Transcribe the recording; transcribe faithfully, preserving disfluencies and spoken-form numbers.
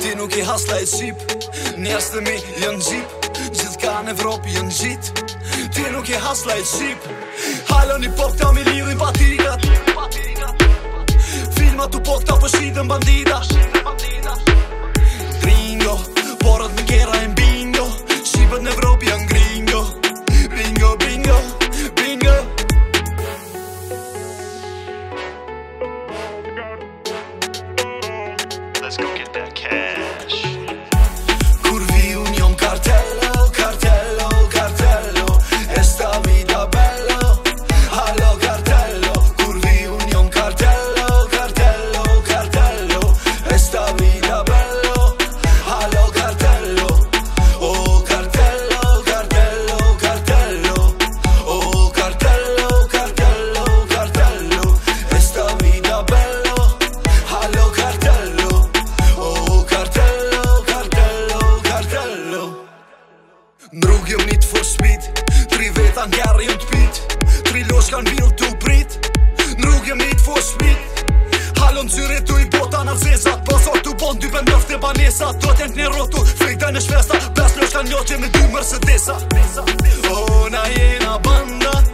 Ti nuk i hasla e qip, njerës të mi jën gjip, gjithë ka në Evropë jën gjit. Ti nuk i hasla e qip, halon i po këta mi lidhin patikat. Filma tu po këta pëshidën bandita. Gringo, porët në kera e mbingo, shqipët në Evropë jën gringo. Bingo, bingo, bingo. Let's go get that cash. Kur vi un jom cartello, cartello, cartello. Esta vida bello, allo cartello. Kur vi un jom cartello, cartello, cartello. Esta vida bello, allo cartello. Oh cartello, cartello, cartello. Oh cartello, cartello, cartello. Esta vida bello, allo cartello. Oh cartello, cartello, cartello. Ndrug jëm një të for shpit, tri veta n'gerë jëm t'pit, tri losh kan vill t'u prit. Ndrug jëm një të for shpit, halon cyre tu i bota në vzezat, pasor t'u bon dy bëndëft e banesat. Do t'jen t'ni rotu, fejta në shfesta, pes losh kan loqe me dy Mercedesa. Oh na jena banda,